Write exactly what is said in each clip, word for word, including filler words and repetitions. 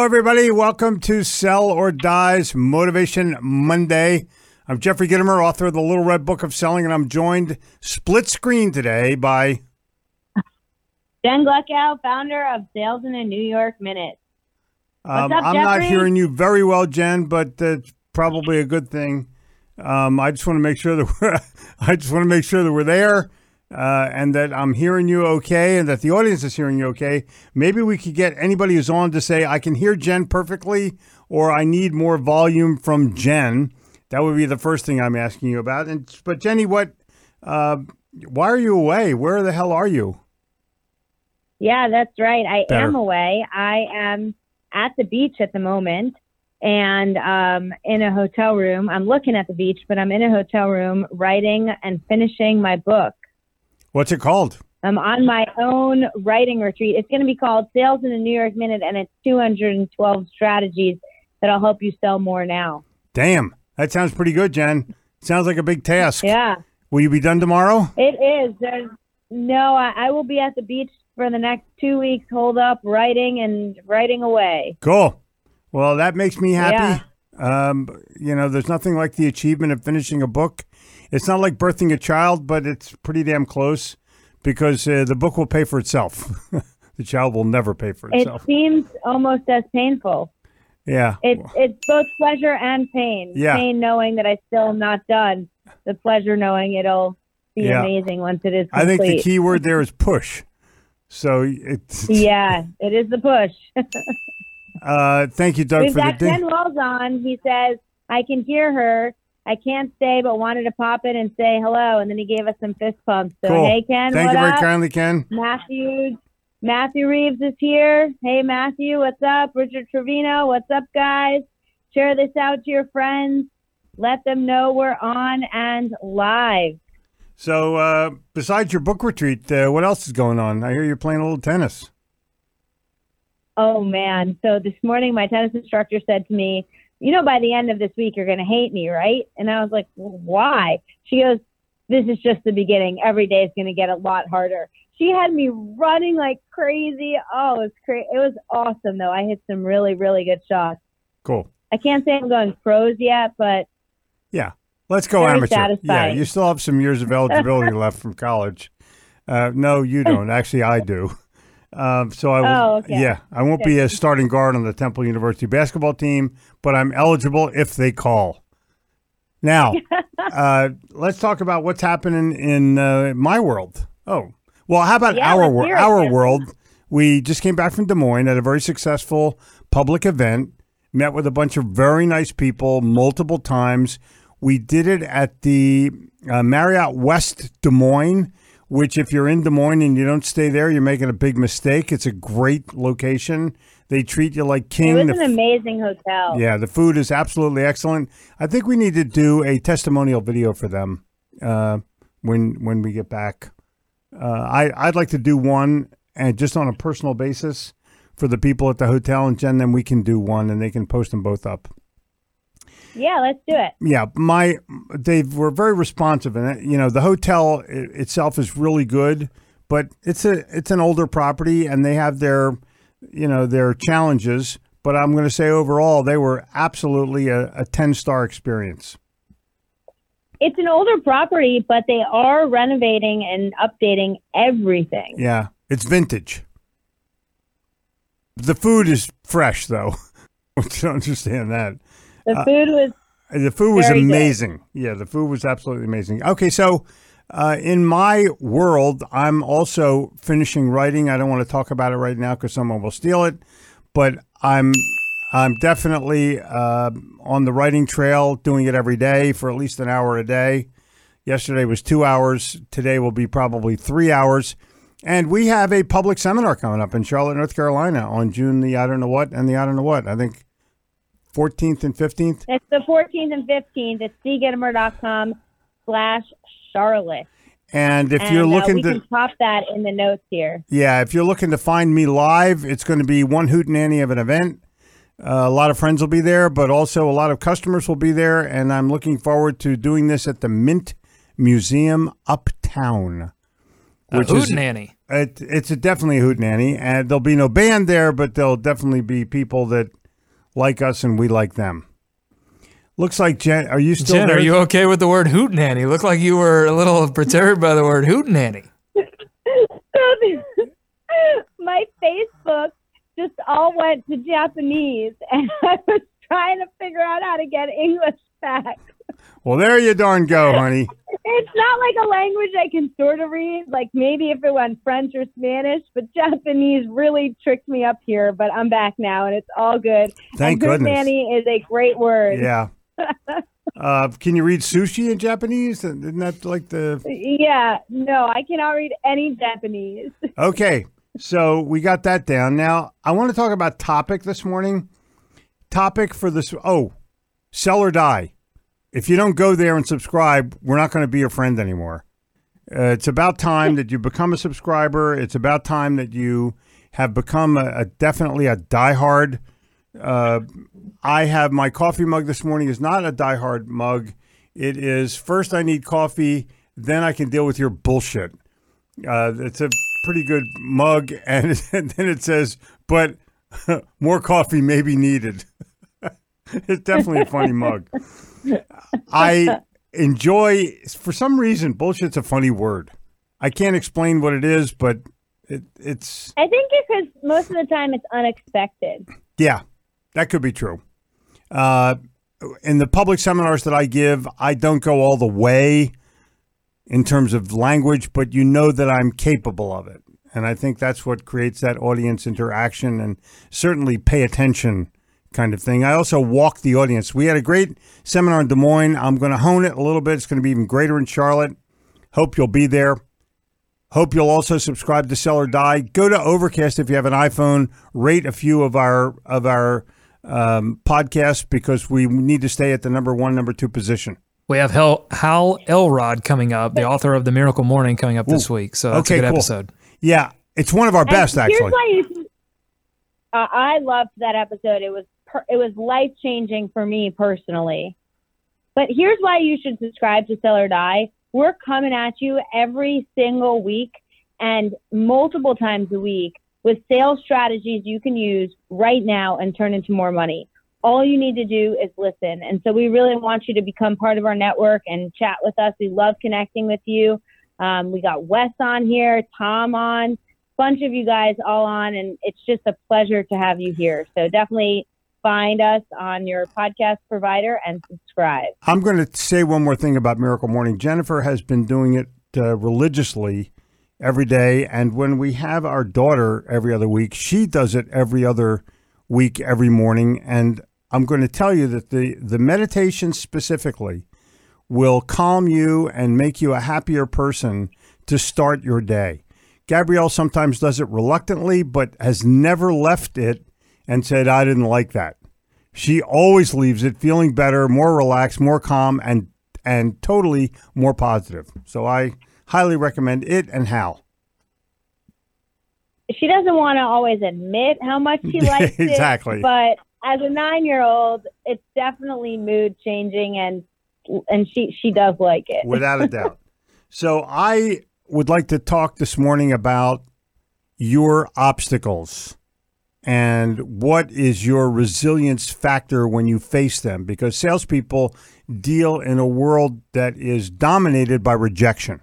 everybody. Welcome to Sell or Die's Motivation Monday. I'm Jeffrey Gitomer, author of the Little Red Book of Selling, and I'm joined split screen today by Jen Gluckow, founder of Sales in a New York Minute. What's um, up, I'm Jeffrey? not hearing you very well, Jen, but it's probably a good thing. Um, I just want to make sure that we're, I just want to make sure that we're there. Uh, and that I'm hearing you okay, and that the audience is hearing you okay. Maybe we could get anybody who's on to say, I can hear Jen perfectly, or I need more volume from Jen. That would be the first thing I'm asking you about. And But Jenny, what? Uh, why are you away? Where the hell are you? Yeah, that's right. I Better. am away. I am at the beach at the moment, and um, in a hotel room. I'm looking at the beach, but I'm in a hotel room writing and finishing my book. What's it called? I'm on my own writing retreat. It's going to be called Sales in a New York Minute, and it's two hundred twelve strategies that'll help you sell more now. Damn, that sounds pretty good, Jen. Sounds like a big task. Yeah. Will you be done tomorrow? It is. There's, no, I, I will be at the beach for the next two weeks, holed up, writing and writing away. Cool. Well, that makes me happy. Yeah. Um, you know, there's nothing like the achievement of finishing a book. It's not like birthing a child, but it's pretty damn close because uh, the book will pay for itself. The child will never pay for itself. It seems almost as painful. Yeah. It's it's both pleasure and pain. Yeah. Pain knowing that I still am not done. The pleasure knowing it'll be yeah. amazing once it is complete. I think the key word there is push. So it's yeah, it is the push. uh, thank you, Doug, We've for got the Ken Wells on. He says, I can hear her. I can't stay, but wanted to pop in and say hello. And then he gave us some fist pumps. So, cool. hey, Ken, Thank what you very up? kindly, Ken. Matthew, Matthew Reeves is here. Hey, Matthew, what's up? Richard Trevino, what's up, guys? Share this out to your friends. Let them know we're on and live. So, uh, besides your book retreat, uh, what else is going on? I hear you're playing a little tennis. Oh, man. So this morning, my tennis instructor said to me, you know, by the end of this week, you're going to hate me, right? And I was like, well, why? She goes, this is just the beginning. Every day is going to get a lot harder. She had me running like crazy. Oh, it was crazy. It was awesome, though. I hit some really, really good shots. Cool. I can't say I'm going pros yet, but yeah, let's go very amateur. satisfying. Yeah, you still have some years of eligibility left from college. Uh, no, you don't. Actually, I do. Um, so I will, oh, okay. yeah, I won't be a starting guard on the Temple University basketball team, but I'm eligible if they call. Now, uh, let's talk about what's happening in uh, my world. Oh, well, how about yeah, our world? Our it. world. We just came back from Des Moines at a very successful public event. Met with a bunch of very nice people multiple times. We did it at the uh, Marriott West Des Moines, which if you're in Des Moines and you don't stay there, you're making a big mistake. It's a great location. They treat you like king. It was The an f- amazing hotel. Yeah, the food is absolutely excellent. I think we need to do a testimonial video for them uh, when when we get back. Uh, I, I'd like to do one, and just on a personal basis for the people at the hotel, and Jen, then we can do one, and they can post them both up. Yeah, let's do it. Yeah, my they were very responsive, and you know the hotel i- itself is really good, but it's a it's an older property, and they have their you know their challenges. But I'm going to say overall, they were absolutely a, a ten star experience. It's an older property, but they are renovating and updating everything. Yeah, it's vintage. The food is fresh, though. I don't understand that. The food was The food was very amazing. Yeah, the food was absolutely amazing. Okay, so uh, in my world, I'm also finishing writing. I don't want to talk about it right now because someone will steal it, but I'm I'm definitely uh, on the writing trail, doing it every day for at least an hour a day. Yesterday was two hours. Today will be probably three hours. And we have a public seminar coming up in Charlotte, North Carolina on June the I don't know what and the I don't know what. I think fourteenth and fifteenth. It's the fourteenth and fifteenth. It's cgittimer.com slash Charlotte. And if and, you're uh, looking we to, can pop that in the notes here. yeah, if you're looking to find me live, it's going to be one hootenanny of an event. Uh, a lot of friends will be there, but also a lot of customers will be there. And I'm looking forward to doing this at the Mint Museum Uptown. A hootenanny. It, it's a definitely a hootenanny, and there'll be no band there, but there'll definitely be people that like us and we like them. Looks like Jen, are you still Jen, there? Are you okay with the word hootenanny? You look like you were a little perturbed by the word hootenanny. My Facebook just all went to Japanese, and I was trying to figure out how to get English back. Well, there you darn go, honey. It's not like a language I can sort of read, like maybe if it went French or Spanish, but Japanese really tricked me up here, but I'm back now, and it's all good. Thank and goodness. Hootenanny is a great word. Yeah. uh, can you read sushi in Japanese? Isn't that like the... Yeah, no, I cannot read any Japanese. Okay, so we got that down. Now, I want to talk about topic this morning. Topic for this... Oh, sell or die. If you don't go there and subscribe, we're not going to be your friend anymore. Uh, it's about time that you become a subscriber. It's about time that you have become a, a definitely a diehard. Uh, I have my coffee mug this morning is not a diehard mug. It is first I need coffee, then I can deal with your bullshit. Uh, it's a pretty good mug, and, and then it says, but more coffee may be needed. It's definitely a funny mug. I enjoy, for some reason, bullshit's a funny word. I can't explain what it is, but it, it's... I think because most of the time it's unexpected. Yeah, that could be true. Uh, in the public seminars that I give, I don't go all the way in terms of language, but you know that I'm capable of it. And I think that's what creates that audience interaction and certainly pay attention kind of thing. I also walk the audience. We had a great seminar in Des Moines. I'm going to hone it a little bit. It's going to be even greater in Charlotte. Hope you'll be there. Hope you'll also subscribe to Sell or Die. Go to Overcast if you have an iPhone. Rate a few of our of our um, podcasts because we need to stay at the number one, number two position. We have Hal, Hal Elrod coming up, the author of The Miracle Morning, coming up this Ooh. week. So that's Okay, a good cool. episode. Yeah, it's one of our best, And here's actually. why you, uh, I loved that episode. It was per, it was life changing for me personally. But here's why you should subscribe to Sell or Die. We're coming at you every single week and multiple times a week with sales strategies you can use right now and turn into more money. All you need to do is listen. And so we really want you to become part of our network and chat with us. We love connecting with you. Um, we got Wes on here, Tom on, bunch of you guys all on, and it's just a pleasure to have you here. So definitely find us on your podcast provider and subscribe. I'm going to say one more thing about Miracle Morning. Jennifer has been doing it uh, religiously every day, and when we have our daughter every other week, she does it every other week, every morning. And I'm going to tell you that the, the meditation specifically will calm you and make you a happier person to start your day. Gabrielle sometimes does it reluctantly, but has never left it and said, I didn't like that. She always leaves it feeling better, more relaxed, more calm, and and totally more positive. So I highly recommend it and Hal. She doesn't want to always admit how much she likes Exactly. it, but as a nine-year-old, it's definitely mood changing, and and she, she does like it. Without a doubt. So I would like to talk this morning about your obstacles and what is your resilience factor when you face them, because salespeople deal in a world that is dominated by rejection.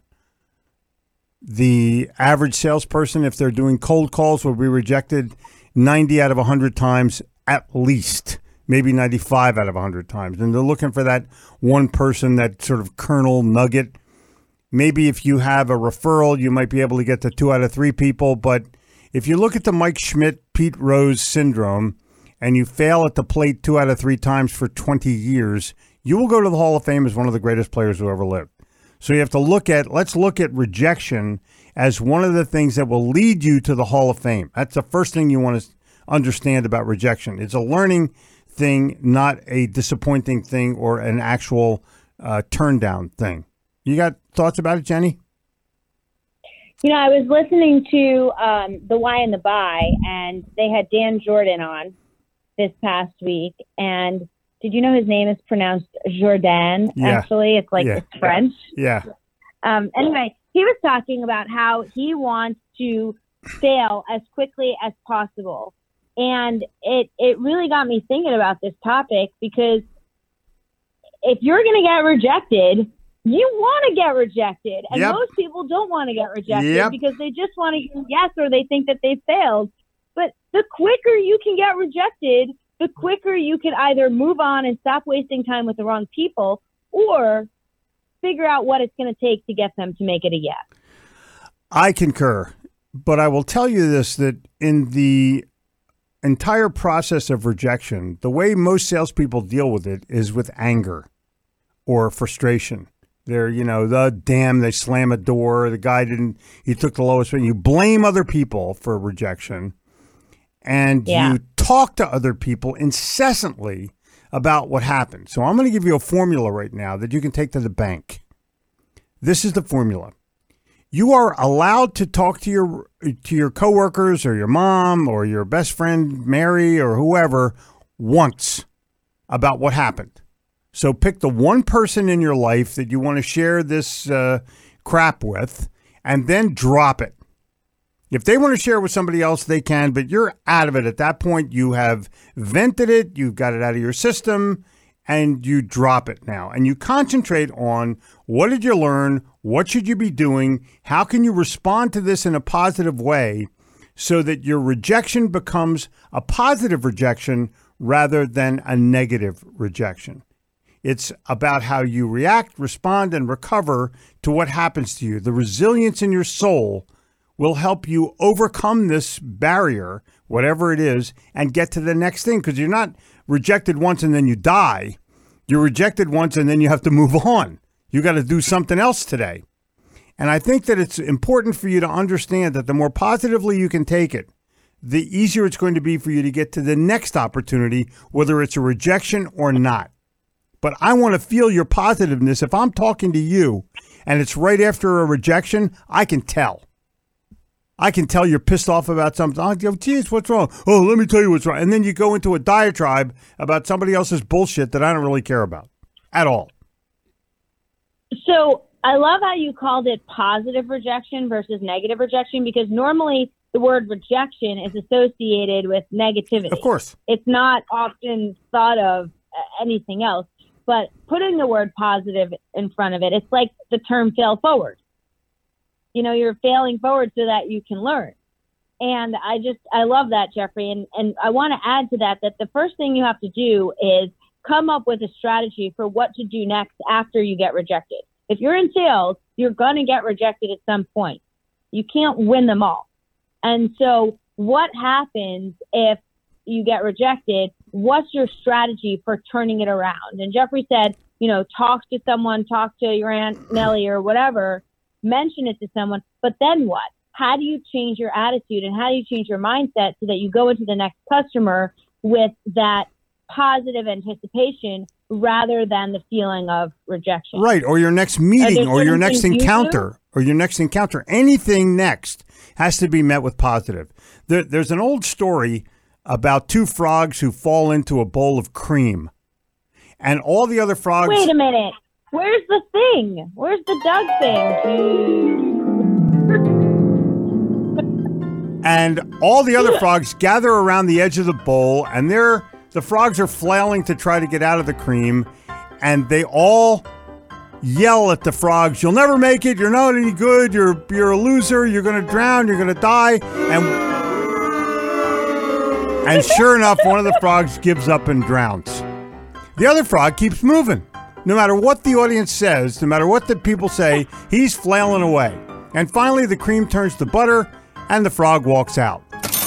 The average salesperson, if they're doing cold calls, will be rejected ninety out of one hundred times at least, maybe ninety-five out of one hundred times. And they're looking for that one person, that sort of kernel nugget. Maybe if you have a referral, you might be able to get to two out of three people. But if you look at the Mike Schmidt, Pete Rose syndrome, and you fail at the plate two out of three times for twenty years, you will go to the Hall of Fame as one of the greatest players who ever lived. So you have to look at, let's look at rejection as one of the things that will lead you to the Hall of Fame. That's the first thing you want to understand about rejection. It's a learning thing, not a disappointing thing or an actual uh, turn down thing. You got thoughts about it, Jenny? You know, I was listening to um, The Why and the Buy, and they had Dan Jordan on this past week. And did you know his name is pronounced Jordan? Yeah. Actually, it's like Yeah. it's French. Yeah. Um, anyway, he was talking about how he wants to fail as quickly as possible. And it, it really got me thinking about this topic, because if you're going to get rejected, you want to get rejected. And Yep. most people don't want to get rejected Yep. because they just want to hear yes, or they think that they failed. But the quicker you can get rejected, the quicker you can either move on and stop wasting time with the wrong people, or figure out what it's going to take to get them to make it a yes. I concur. But I will tell you this, that in the entire process of rejection, the way most salespeople deal with it is with anger or frustration. They're, you know, the damn, they slam a door. The guy didn't, he took the lowest one. You blame other people for rejection, and Yeah. you talk to other people incessantly about what happened. So I'm going to give you a formula right now that you can take to the bank. This is the formula. You are allowed to talk to your to your coworkers or your mom or your best friend Mary or whoever once about what happened. So pick the one person in your life that you want to share this uh, crap with, and then drop it. If they want to share it with somebody else, they can, but you're out of it. At that point, you have vented it, you've got it out of your system, and you drop it now. And you concentrate on, what did you learn? What should you be doing? How can you respond to this in a positive way so that your rejection becomes a positive rejection rather than a negative rejection? It's about how you react, respond, and recover to what happens to you. The resilience in your soul will help you overcome this barrier, whatever it is, and get to the next thing. Because you're not rejected once and then you die. You're rejected once and then you have to move on. You got to do something else today. And I think that it's important for you to understand that the more positively you can take it, the easier it's going to be for you to get to the next opportunity, whether it's a rejection or not. But I want to feel your positiveness. If I'm talking to you and it's right after a rejection, I can tell. I can tell you're pissed off about something. I'll go, geez, what's wrong? Oh, let me tell you what's wrong. And then you go into a diatribe about somebody else's bullshit that I don't really care about at all. So I love how you called it positive rejection versus negative rejection, because normally the word rejection is associated with negativity. Of course. It's not often thought of uh, anything else. But putting the word positive in front of it, it's like the term fail forward. You know, you're failing forward so that you can learn. And I just, I love that, Jeffrey. And, and I want to add to that, that the first thing you have to do is come up with a strategy for what to do next after you get rejected. If you're in sales, you're going to get rejected at some point. You can't win them all. And so what happens if you get rejected? What's your strategy for turning it around? And Jeffrey said, you know, talk to someone, talk to your Aunt Nellie or whatever, mention it to someone, but then what? How do you change your attitude and how do you change your mindset so that you go into the next customer with that positive anticipation rather than the feeling of rejection? Right, or your next meeting or your next you encounter or your next encounter. Anything next has to be met with positive. There, there's an old story about two frogs who fall into a bowl of cream. And all the other frogs... Wait a minute. Where's the thing? Where's the Doug thing? And all the other frogs gather around the edge of the bowl, and they're, the frogs are flailing to try to get out of the cream, and they all yell at the frogs, "You'll never make it, you're not any good, you're you're a loser, you're going to drown, you're going to die." And and sure enough, one of the frogs gives up and drowns. The other frog keeps moving. No matter what the audience says, no matter what the people say, he's flailing away. And finally, the cream turns to butter, and the frog walks out.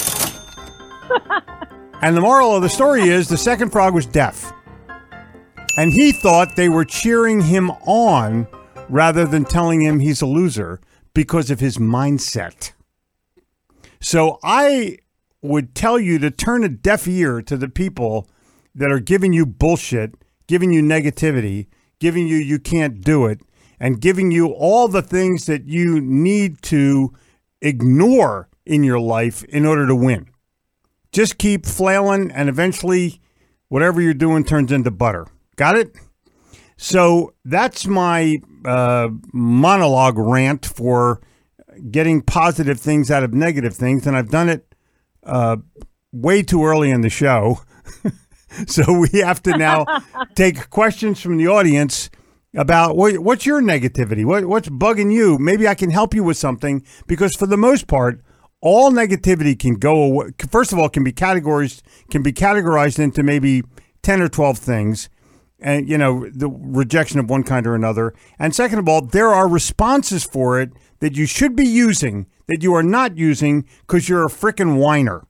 And the moral of the story is the second frog was deaf. And he thought they were cheering him on rather than telling him he's a loser because of his mindset. So I would tell you to turn a deaf ear to the people that are giving you bullshit, giving you negativity, giving you you can't do it, and giving you all the things that you need to ignore in your life in order to win. Just keep flailing, and eventually whatever you're doing turns into butter. Got it? So that's my uh, monologue rant for getting positive things out of negative things, and I've done it uh, way too early in the show. So we have to now take questions from the audience about what, what's your negativity? What, what's bugging you? Maybe I can help you with something, because for the most part, all negativity can go away. First of all, can be categorized, can be categorized into maybe ten or twelve things. And, you know, the rejection of one kind or another. And second of all, there are responses for it that you should be using that you are not using because you're a frickin' whiner.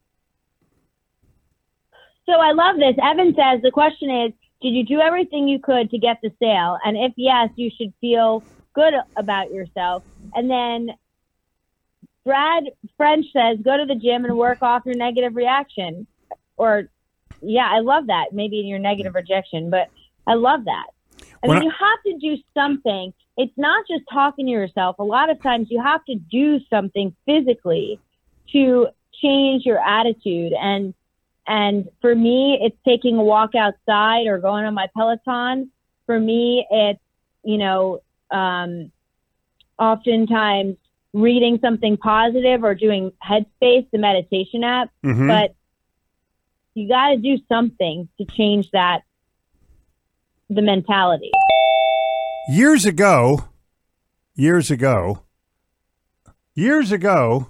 So I love this. Evan says, the question is, did you do everything you could to get the sale? And if yes, you should feel good about yourself. And then Brad French says, go to the gym and work off your negative reaction. Or, yeah, I love that. Maybe in your negative rejection, but I love that. I When mean, I- you have to do something. It's not just talking to yourself. A lot of times you have to do something physically to change your attitude. And and for me, it's taking a walk outside or going on my Peloton. For me, it's, you know, um, oftentimes reading something positive or doing Headspace, the meditation app. Mhm. But you got to do something to change that, the mentality. Years ago, years ago, years ago,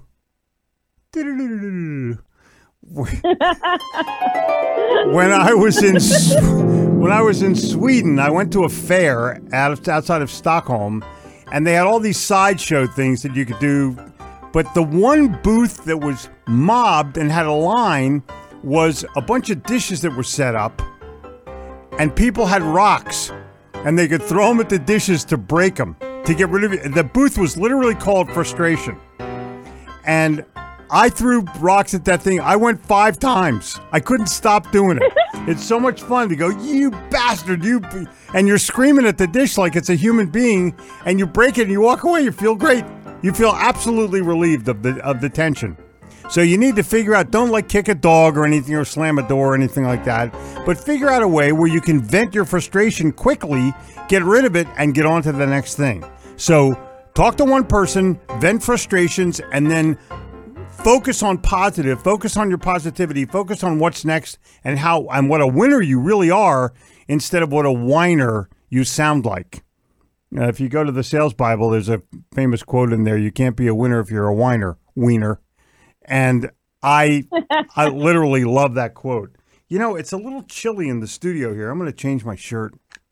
when I was in when I was in Sweden, I went to a fair out of, outside of Stockholm, and they had all these sideshow things that you could do. But the one booth that was mobbed and had a line was a bunch of dishes that were set up, and people had rocks, and they could throw them at the dishes to break them, to get rid of it. The booth was literally called Frustration. And I threw rocks at that thing. I went five times. I couldn't stop doing it. It's so much fun to go, you bastard, you, b-" and you're screaming at the dish like it's a human being, and you break it and you walk away. You feel great. You feel absolutely relieved of the of the tension. So you need to figure out, don't like kick a dog or anything or slam a door or anything like that, but figure out a way where you can vent your frustration quickly, get rid of it, and get on to the next thing. So talk to one person, vent frustrations, and then focus on positive, focus on your positivity, focus on what's next and how and what a winner you really are instead of what a whiner you sound like. Uh, if you go to the Sales Bible, there's a famous quote in there, you can't be a winner if you're a whiner, wiener. And I I literally love that quote. You know, it's a little chilly in the studio here. I'm going to change my shirt.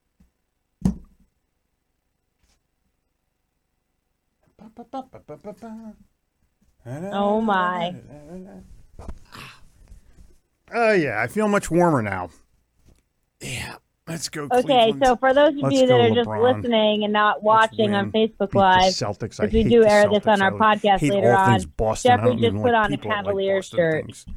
Oh, my. Oh, yeah. I feel much warmer now. Yeah. Let's go, Okay, Cleveland. so for those of Let's you that go, are just LeBron. listening and not watching on win. Facebook Beat the Live, Celtics. I because we hate do the air this Celtics. on our I podcast hate later all on, things Boston. I Jeffrey don't just even put like on a people that like Cavaliers Boston shirt. things.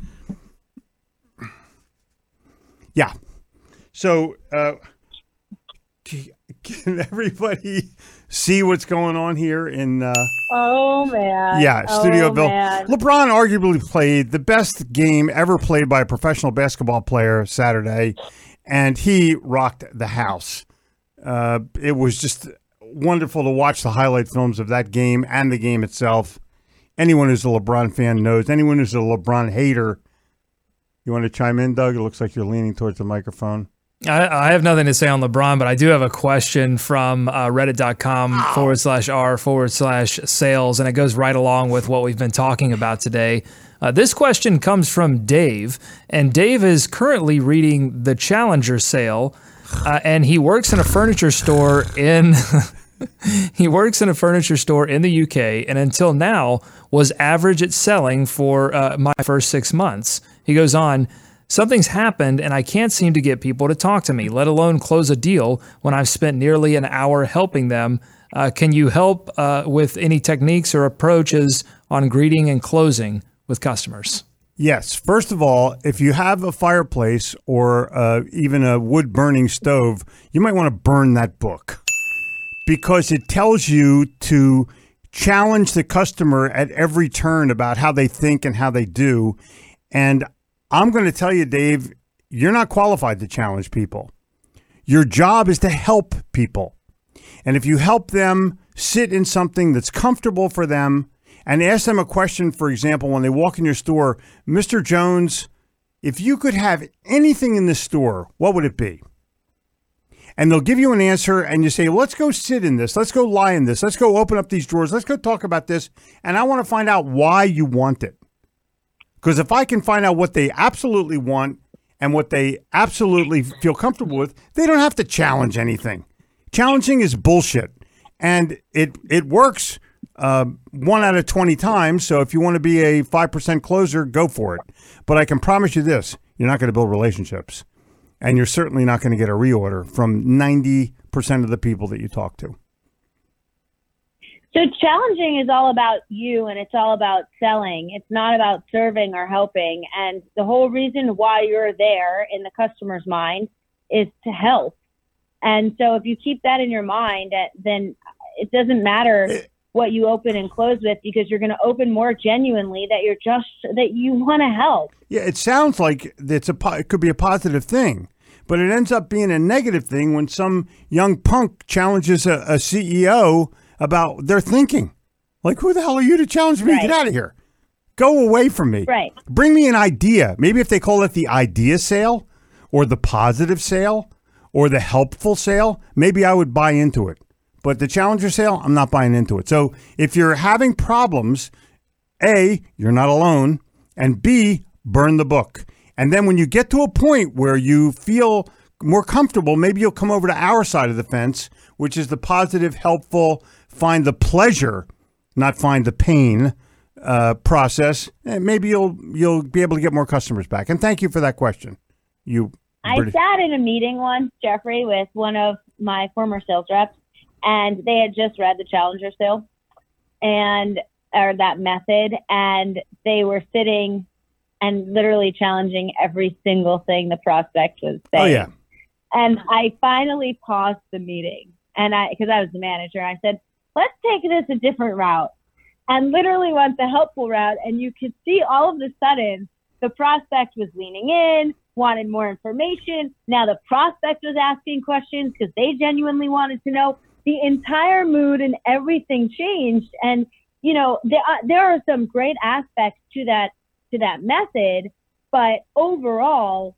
Yeah. So, uh, can, can everybody see what's going on here in uh, Oh, man. yeah, oh, Studio Bill? Man. LeBron arguably played the best game ever played by a professional basketball player Saturday, and he rocked the house. Uh, it was just wonderful to watch the highlight films of that game and the game itself. Anyone who's a LeBron fan knows. Anyone who's a LeBron hater, you want to chime in, Doug? It looks like you're leaning towards the microphone. I, I have nothing to say on LeBron, but I do have a question from uh, reddit.com forward slash r forward slash sales, and it goes right along with what we've been talking about today. Uh, this question comes from Dave, and Dave is currently reading The Challenger Sale, uh, and he works in a furniture store in he works in a furniture store in the U K, and until now was average at selling for uh, my first six months. He goes on, something's happened and I can't seem to get people to talk to me, let alone close a deal when I've spent nearly an hour helping them. Uh, can you help uh, with any techniques or approaches on greeting and closing with customers? Yes. First of all, if you have a fireplace or uh, even a wood-burning stove, you might want to burn that book because it tells you to challenge the customer at every turn about how they think and how they do. And I'm going to tell you, Dave, you're not qualified to challenge people. Your job is to help people. And if you help them sit in something that's comfortable for them and ask them a question, for example, when they walk in your store, Mister Jones, if you could have anything in the store, what would it be? And they'll give you an answer and you say, let's go sit in this. Let's go lie in this. Let's go open up these drawers. Let's go talk about this. And I want to find out why you want it. Because if I can find out what they absolutely want and what they absolutely feel comfortable with, they don't have to challenge anything. Challenging is bullshit. And it, it works uh, one out of twenty times. So if you want to be a five percent closer, go for it. But I can promise you this, you're not going to build relationships. And you're certainly not going to get a reorder from ninety percent of the people that you talk to. So challenging is all about you, and it's all about selling. It's not about serving or helping. And the whole reason why you're there in the customer's mind is to help. And so if you keep that in your mind, then it doesn't matter what you open and close with, because you're going to open more genuinely that you're just, that you want to help. Yeah, it sounds like it's a, it could be a positive thing, but it ends up being a negative thing when some young punk challenges a, a C E O about their thinking. Like, who the hell are you to challenge me? Right. Get out of here. Go away from me. Right. Bring me an idea. Maybe if they call it the idea sale or the positive sale or the helpful sale, maybe I would buy into it. But the challenger sale, I'm not buying into it. So if you're having problems, A, you're not alone, and B, burn the book. And then when you get to a point where you feel more comfortable, maybe you'll come over to our side of the fence, which is the positive, helpful, find the pleasure, not find the pain uh, process. And maybe you'll you'll be able to get more customers back. And thank you for that question. You. I British- sat in a meeting once, Jeffrey, with one of my former sales reps, and they had just read the Challenger sale and or that method, and they were sitting and literally challenging every single thing the prospect was saying. Oh, yeah. And I finally paused the meeting, and I, because I was the manager, I said, let's take this a different route, and literally went the helpful route. And you could see all of a sudden the prospect was leaning in, wanted more information. Now the prospect was asking questions because they genuinely wanted to know. The entire mood and everything changed. And, you know, there are, there are some great aspects to that, to that method, but overall,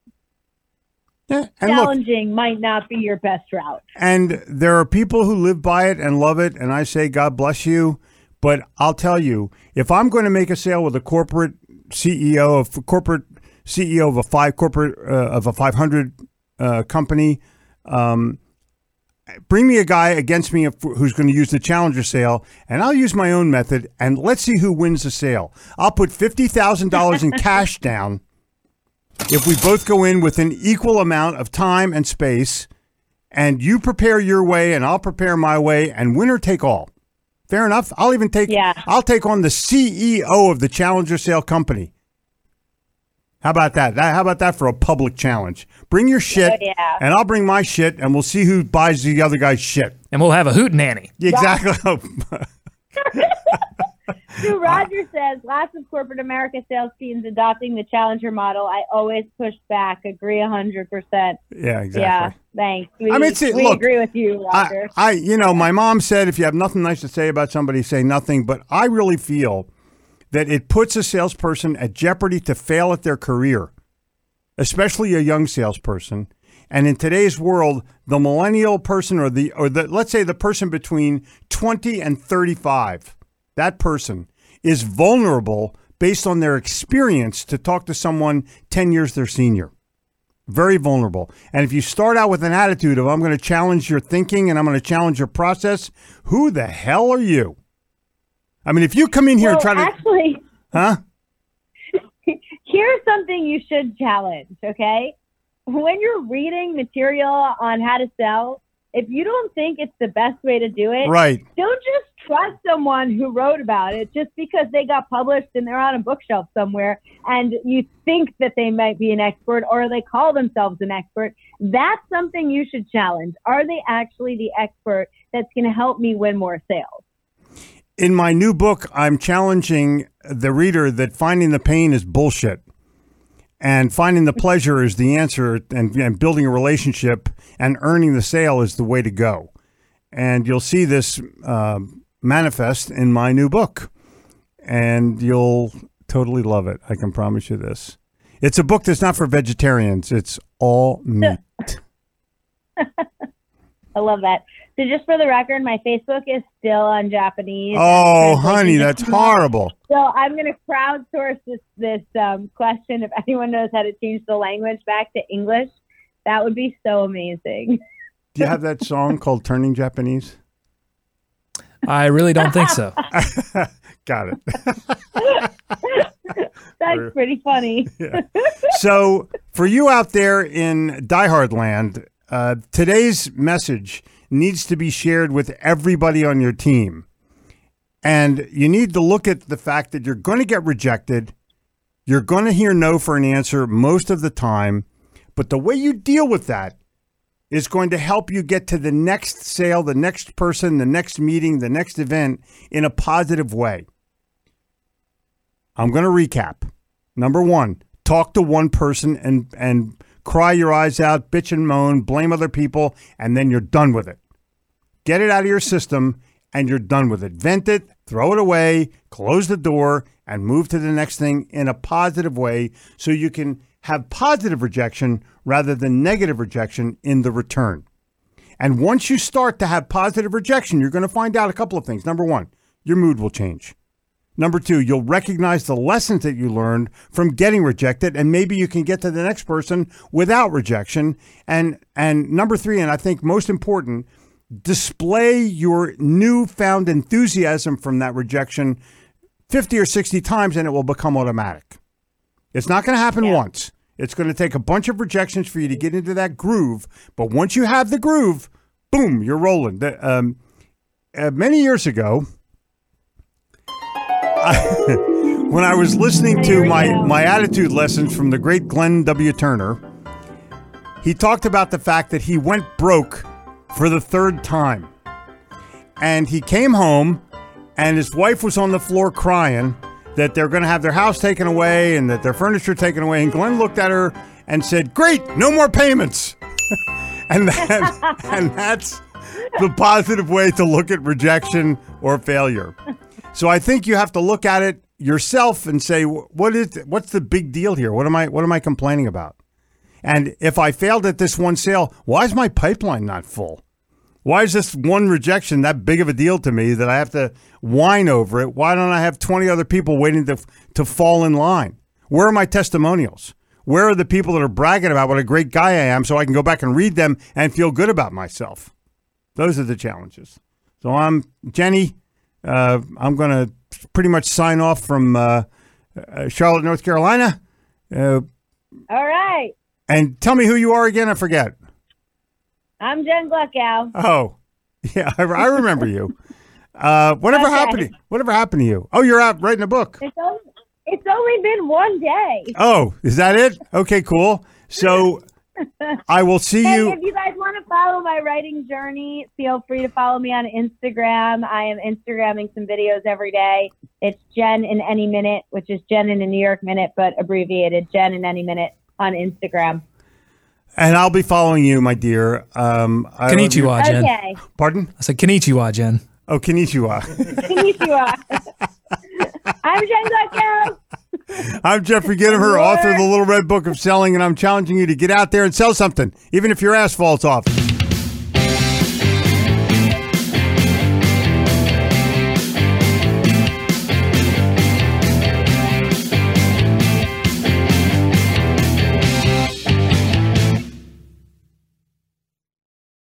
yeah, and challenging look, might not be your best route. And there are people who live by it and love it, and I say, God bless you. But I'll tell you, if I'm going to make a sale with a corporate C E O of corporate C E O of a five corporate uh, of a five hundred uh, company, um, bring me a guy against me who's going to use the Challenger sale, and I'll use my own method, and let's see who wins the sale. I'll put fifty thousand dollars in cash down if we both go in with an equal amount of time and space, and you prepare your way and I'll prepare my way, and winner take all. Fair enough. I'll even take, yeah. I'll take on the C E O of the Challenger sale company. How about that? that? How about that for a public challenge? Bring your shit, oh, yeah. and I'll bring my shit, and we'll see who buys the other guy's shit. And we'll have a hootenanny. Exactly. So Roger says, lots of corporate America sales teams adopting the Challenger model. I always push back. Agree one hundred percent. Yeah, exactly. Yeah, thanks. We, I mean, see, we look, agree with you, Roger. I, I, you know, my mom said, if you have nothing nice to say about somebody, say nothing. But I really feel that it puts a salesperson at jeopardy to fail at their career, especially a young salesperson. And in today's world, the millennial person or the, or the, let's say the person between twenty and thirty-five, that person is vulnerable based on their experience to talk to someone ten years their senior. Very vulnerable. And if you start out with an attitude of, I'm going to challenge your thinking and I'm going to challenge your process, who the hell are you? I mean, if you come in here well, and try to... Actually, huh? Here's something you should challenge, okay? When you're reading material on how to sell, if you don't think it's the best way to do it, right. don't just trust someone who wrote about it just because they got published and they're on a bookshelf somewhere and you think that they might be an expert or they call themselves an expert. That's something you should challenge. Are they actually the expert that's going to help me win more sales? In my new book, I'm challenging the reader that finding the pain is bullshit. And finding the pleasure is the answer, and, and building a relationship and earning the sale is the way to go. And you'll see this uh, manifest in my new book, and you'll totally love it. I can promise you this. It's a book that's not for vegetarians. It's all meat. I love that. So just for the record, my Facebook is still on Japanese. Oh, honey, that's horrible. So I'm going to crowdsource this this um, question. If anyone knows how to change the language back to English, that would be so amazing. Do you have that song called Turning Japanese? I really don't think so. Got it. That's pretty funny. Yeah. So for you out there in diehard land, uh, today's message needs to be shared with everybody on your team. And you need to look at the fact that you're going to get rejected. You're going to hear no for an answer most of the time. But the way you deal with that is going to help you get to the next sale, the next person, the next meeting, the next event in a positive way. I'm going to recap. Number one, talk to one person and, and cry your eyes out, bitch and moan, blame other people, and then you're done with it. Get it out of your system, and you're done with it. Vent it, throw it away, close the door, and move to the next thing in a positive way so you can have positive rejection rather than negative rejection in the return. And once you start to have positive rejection, you're going to find out a couple of things. Number one, your mood will change. Number two, you'll recognize the lessons that you learned from getting rejected, and maybe you can get to the next person without rejection. And and number three, and I think most important, display your newfound enthusiasm from that rejection fifty or sixty times, and it will become automatic. It's not going to happen yeah. once. It's going to take a bunch of rejections for you to get into that groove. But once you have the groove, boom, you're rolling. The, um, uh, many years ago, I, when I was listening to my, my attitude lessons from the great Glenn W. Turner, he talked about the fact that he went broke for the third time. And he came home, and his wife was on the floor crying that they're going to have their house taken away and that their furniture taken away. And Glenn looked at her and said, "Great, no more payments." and, that, and that's the positive way to look at rejection or failure. So I think you have to look at it yourself and say, what is, what's the big deal here? What am I, what am I complaining about? And if I failed at this one sale, why is my pipeline not full? Why is this one rejection that big of a deal to me that I have to whine over it? Why don't I have twenty other people waiting to to fall in line? Where are my testimonials? Where are the people that are bragging about what a great guy I am so I can go back and read them and feel good about myself? Those are the challenges. So I'm Jenny. Uh, I'm going to pretty much sign off from uh, uh, Charlotte, North Carolina. Uh, All right. And tell me who you are again. I forget. I'm Jen Gluckow. Oh, yeah, I, I remember you. Uh, whatever okay. happened to you? Whatever happened to you? Oh, you're out writing a book. It's only, it's only been one day. Oh, is that it? Okay, cool. So I will see hey, you. If you guys want to follow my writing journey, feel free to follow me on Instagram. I am Instagramming some videos every day. It's Jen in Any Minute, which is Jen in a New York Minute, but abbreviated, Jen in Any Minute on Instagram. And I'll be following you, my dear. Um, Konnichiwa, Jen. Okay. Pardon? I said konnichiwa, Jen. Oh, konnichiwa. Konnichiwa. I'm Jen Gluckow. I'm Jeffrey Gitomer, author of The Little Red Book of Selling, and I'm challenging you to get out there and sell something, even if your ass falls off.